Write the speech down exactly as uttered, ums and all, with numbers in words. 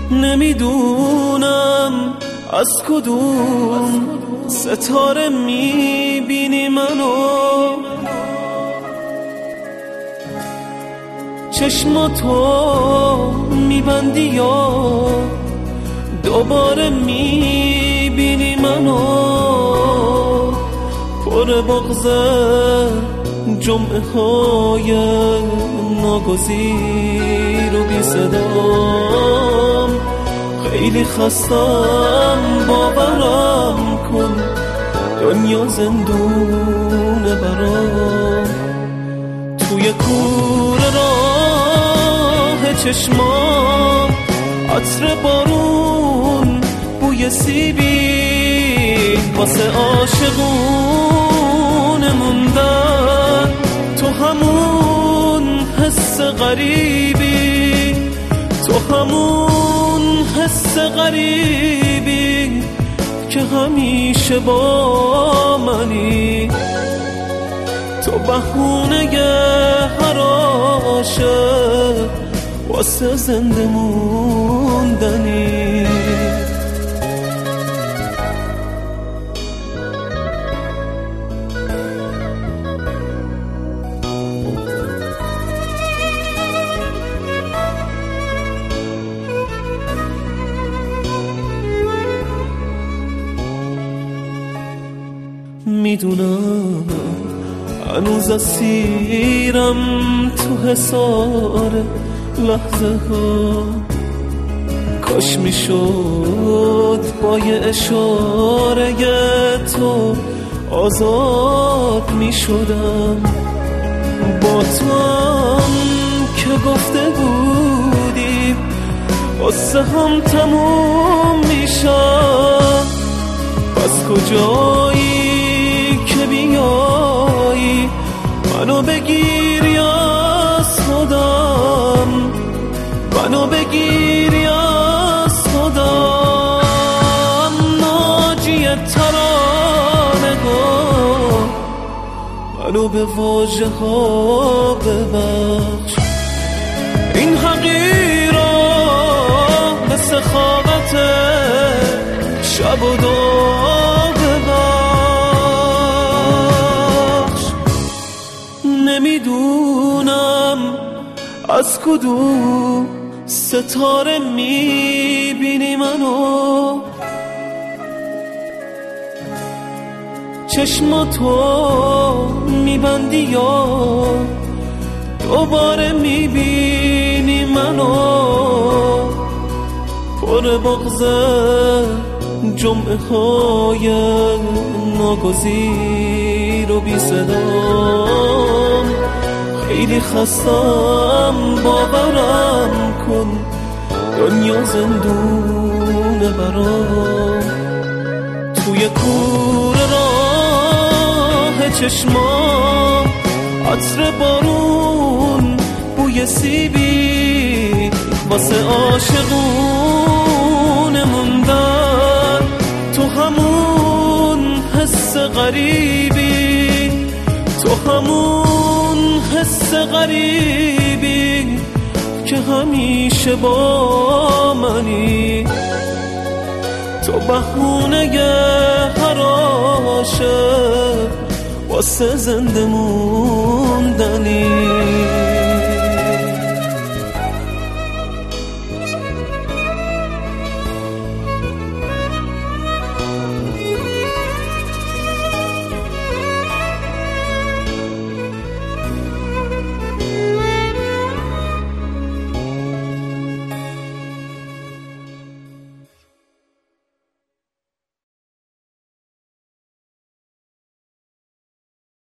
نمیدونم از کدوم ستاره میبینی منو، چشماتو میبندی یا دوباره میبینی منو، پر بغضه جمعه های ناگزیر و بی صدام، خیلی خستم باورم کن دنیا زندونه برام، توی کوره راه چشمام عطر بارون بوی سیبی، واسه عاشقون موندن تو همون حس غریبی، تو همون حس غریبی که همیشه با منی، تو بهونه هر عاشق واسه زنده موندنی. میدونم هنوز اسیرم تو حصار لحظه ها، کاش میشد با یه اشاره تو آزاد میشدم، با تو هم که گفته بودی قصه هم تموم میشم، پس کجایی که بیایی منو بگیری از خودم، منو بگیری از خودم، ناجی ترانگاه منو به واژه ها ببخش، این حقیرا مثل خوابت شب و دو نمیدونم از کدوم ستاره میبینی منو، چشماتو میبندی یا دوباره میبینی منو، پر بغضه جمعه های ناگزیر و بی صدام، خیلی خستم باورم کن دنیا زندونه برام، توی کوره راه چشمام عطر بارون بوی سیبی، واسه عاشقون موندن تو همون حس غریبی، تو همون حس غریبی که همیشه با منی، تو بهونه هر عاشق واسه زنده موندنی.